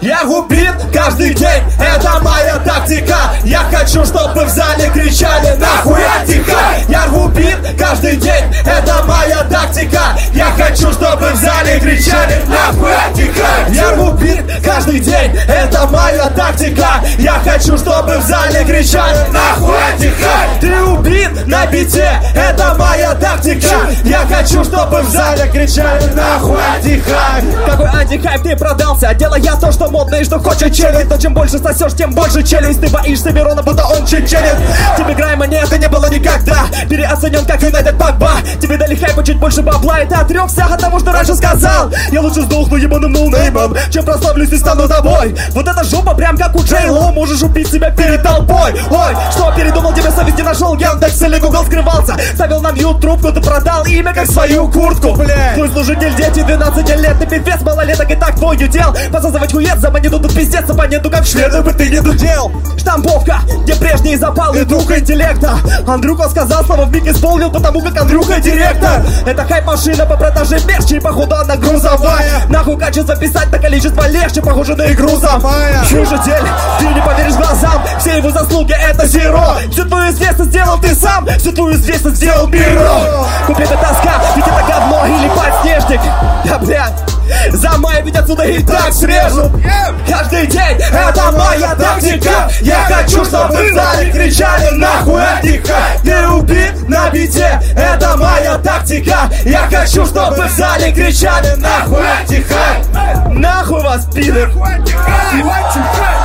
Я убит каждый день, это моя тактика. Я хочу, чтобы в зале кричали: нахуй отдыхай. Я убит каждый день, это моя тактика. Я хочу, чтобы в зале кричали: нахуй отдыхай. Я убит каждый день, это моя тактика. Я хочу, чтобы в зале кричали: нахуй отдыхай. Ты убит на бите, это моя тактика. Я хочу, чтобы в зале кричали: нахуй отдыхай. Какой антихайп ты продался, делая то, что модно и что хочет челюсть. Но чем больше сосешь, тем больше челюсть. Ты боишься Мирона, будто он чеченец. Тебе Грайма это не было никогда. Переоценен, как Юнайтед Погба. Тебе дали хайпа чуть больше бабла, и ты отрекся от того, что раньше сказал. Я лучше сдохну ебаным ноунеймом, чем прославлюсь и стану тобой. Вот эта жопа прям как у Джей Ло. Можешь убить себя перед толпой. Ой, что передумал, тебе совесть не нашел. Яндекс или Google скрывался. Ставил на мьют трубку, ты продал имя как свою куртку. Твой служитель дети 12 лет. Ты пипец малолеток и так твой удел. Посасывать хуец за монету тут пиздец. Абоненту как шведу бы ты не дудел. Штамповка, где прежние запалы дух интеллекта. Андрюха сказал, слово в миг исполнил, потому как Андрюха директор. Это хайп-машина по продаже мерчи, походу она грузовая. Нахуй качество писать на количество легче, похоже на игру самая. Слушатель, ты не поверишь глазам, все его заслуги это зеро. Всю твою известность сделал ты сам, всю твою известность сделал бюро. Куплет это тоска, ведь это говно или подснежник. Да блядь, за май ведь отсюда и так срежут. Каждый день это моя тактика. Я хочу, чтобы в зале кричали: нахуй отдыхай. Ты убит на бите, это моя тактика. Я хочу, чтобы в зале кричали: нахуй отдыхай. Нахуй вас, пидор. Нахуй отдыхай.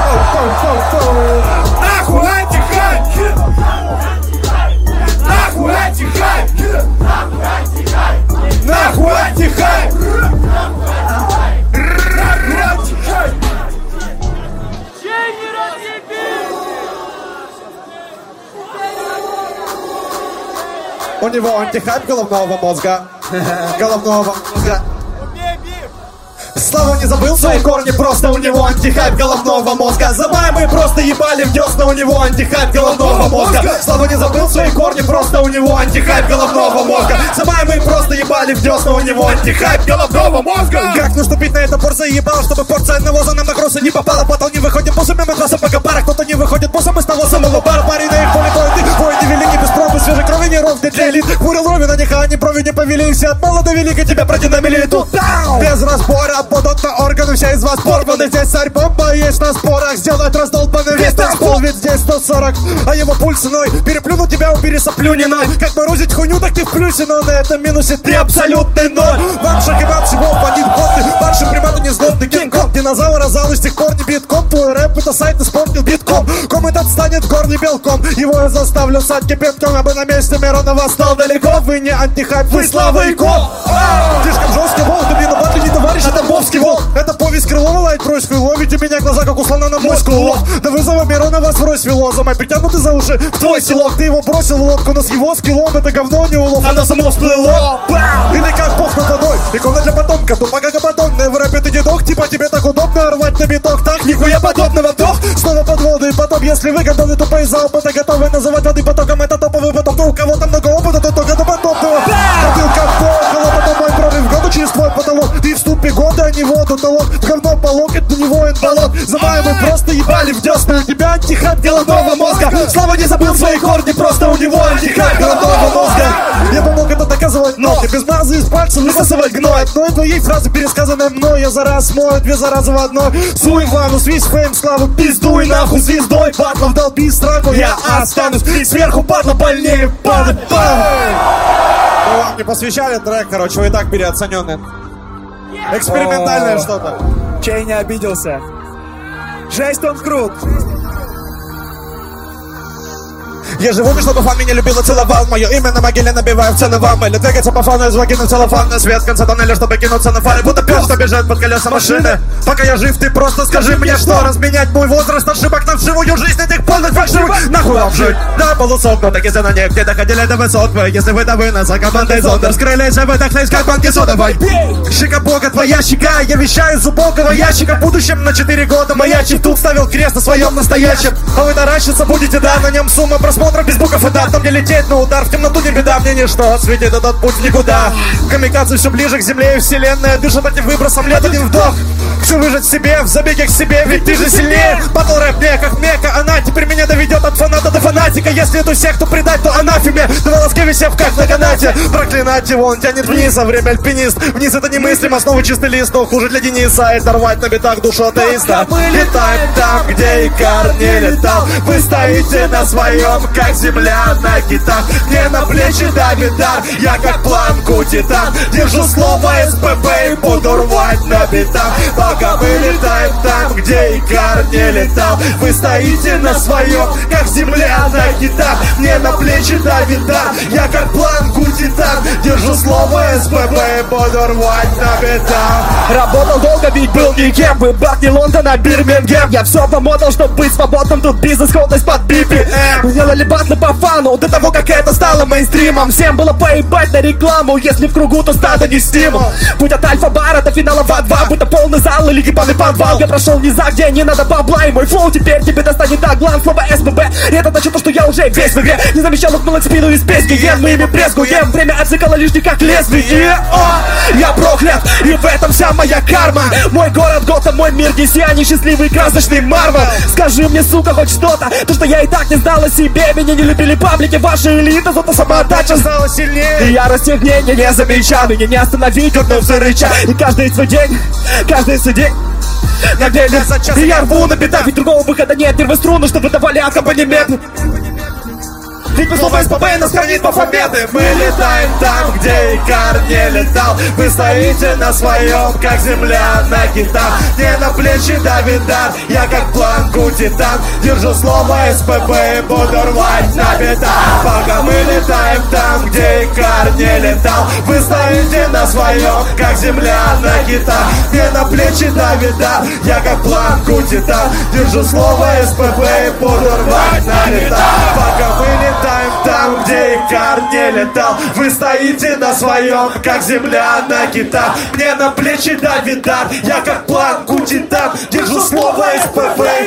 Нахуй отдыхай. Нахуй отдыхай. Нахуй отдыхай. У него антихайп головного мозга. Головного мозга. Слава не забыл свои корни, просто у него антихайп головного мозга. Забай, мы просто ебали в десна, у него антихайп головного мозга. Слава не забыл свои корни, просто у него антихайп головного мозга. Забай, мы просто ебали в десна, у него антихайп головного мозга. Как наступить на это порция ебала, чтобы порция навоза нам на кроссы не попала. Потом не выходим боссом, мы класса пока пара. Кто-то не выходит боссом из того самого бара. Парень на их поле, ты велики без пробы, свежей крови не ров, диджей лид. Курил рови на них, а они брови не повели. Все от мала до велика тебя продинамили тут. Без разбора, будут на органы, все из вас порваны. Здесь царь бомба есть на спорах. Сделать раздолбанный весь танцпол, ведь здесь 140. А его пульс иной, переплюну тебя, убери соплю не ной. Как морозить хуйню, так ты в плюсе, но на этом минусе ты абсолютный ноль. Вам шагибат всего в один год. Ты вашим примату не злобный геймком. Динозавр зал и с тех пор не битком. Твой рэп это сайт, ты вспомнил битком. Ком этот станет в горле белком. Его я заставлю сать кипятком. Я бы на месте Миронова стал далеко. Вы не антихайп, вы слава и коп. Слишком жесткий волк, ты на батле не товарищ, это бобский волк. Это повесть Крылова, лайт брось хуйло. Ведь у меня глаза как у слона на мой скулов. До вызова Миронова сбрось вило. За май притянуты за уши в твой селок. Ты его бросил в лодку, но с его скиллом это говно не улов. Оно само всплыло. Или как бог над водой, икона для потомка. Тупо как батонная в рэпе ты дедок. Типа тебе так удобно рвать на биток. Так, нихуя подобного, вдох. Снова под воду и потом, если вы готовы тупые залпы, то готовы называть воды потоком. Это топовый поток. То у кого-то много опыта, то только до потопного. Бутылка около, потом мой прорыв года через твой потолок. Ты в ступе года, а не воду налог. В говно по локоть, на него инвалид. За май мы просто ебали в десна. У тебя антихайп головного мозга. Слава не забыл свои корни, просто у него антихайп головного мозга. Я бы мог это доказывать, но ты без мазы из пальцев высасывать гной. Одной твоей фразы, пересказанной мной, я за раз смою две заразы в одной. Суй в ванну, свись фейм, славу, пиздуй нахуй звездой. Батлов долби страху, я останусь. Сверху падла больнее падать. Мы вам не посвящали трек, короче, вы и так переоценены. Экспериментальное что-то. Чей не обиделся? Жесть, он крут. Я живу, чтобы фан меня любил и целовал. Мое имя на могиле набиваю в цены вам. Или двигаться по фану из вагины в целлофан. На свет в конце тоннеля, чтобы кинуться на фары. Будто пес, что бежит под колеса машины. Пока я жив, ты просто скажи мне, что разменять мой возраст ошибок на вживую жизнь этих полных фальшивых. Нахуй вам жить на полусогнутых, если на них где-то ходили до высот. Вы, если вы, то вы нас за командой зонд. Раскрылись, а вы так как банки содовой. Щека бога, твоя щека. Я вещаю из убогого ящика. В будущем на 4 года маячив тут ставил крест на своем настоящем. А вы таращиться будете, да, на нем сумма просмотров просмотров без букв и дат. Там, где лететь на удар, в темноту не беда. Мне ничто светит этот путь никуда. Камикадзе все ближе к земле, и вселенная дышит этим выбросом лет один вдох. Хочу выжить в себе, в забеге к себе, ведь ты же сильнее. Батл рэп мне как мека, она теперь меня доведет от фаната до фанатика. Если эту секту предать, то анафеме. Два волоски висев как на канате. Проклинать его, он тянет вниз, а время альпинист. Вниз это немыслимо, снова чистый лист. Но хуже для Дениса, это рвать на битах душу атеиста. Мы летаем там, где Икар не летал. Вы стоите на своем, как земля на китах. Мне на плечи давит дар, я как планку титан. Держу слово СПБ и буду рвать на битах. Пока мы летаем там, где Икар не летал. Вы стоите на своем, как земля на китах. Мне на плечи давит дар, я как планку титан. Держу слово СПБ и буду рвать на битах. Работал долго, ведь был никем. Выбрать не Лондон, а Бирмингем. Я все помотал, чтобы быть свободным. Тут бизнес-ходность под BPM. Мы делали батлы по фану до того, как это стало мейнстримом. Всем было поебать на рекламу. Если в кругу, то стадо не стимул. Путь от альфа-бара до финала в А2. Будто полный зал или гипанный подвал. Я прошел низа, где не надо бабла. И мой флоу теперь тебе достанет так. Главное слово СПБ. И это значит то, что я уже весь в игре. Не замечал, ухнулась спину из пески. Мы ими брезгуем. Время отсекало лишних как лезвие. Я проклят, и в этом вся моя карма. Мой город Готэм, мой мир DC, а не счастливый красочный Марвел. Скажи мне, сука, хоть что-то. То, что я и так не знала себе. Меня не любили паблики, ваши элиты. Зато самоотдача стала сильнее. И ярость их мнения не замечал. Меня не остановить, как на рыча. И каждый свой день, каждый свой день на деле. И я рву на беда, ведь другого выхода нет. Первые струны, что выдавали аккомпанемент. Ведь мы слово СПБ нас хранит по победы. Мы летаем там, где Икар не летал. Вы стоите на своем, как земля на китах. Мне на плечи давит дар, я как планку титан. Держу слово СПБ и буду рвать на битах. Пока мы летаем там, где Икар не летал. Вы стоите на своем, как земля на китах. Мне на плечи давит дар, я как планку титан. Держу слово СПБ и буду рвать на битах. Пока мы летаем там, где Икар не летал. Вы стоите на своем, как земля на китах. Мне на плечи давит дар, я как планку титан. Держу слово СПБ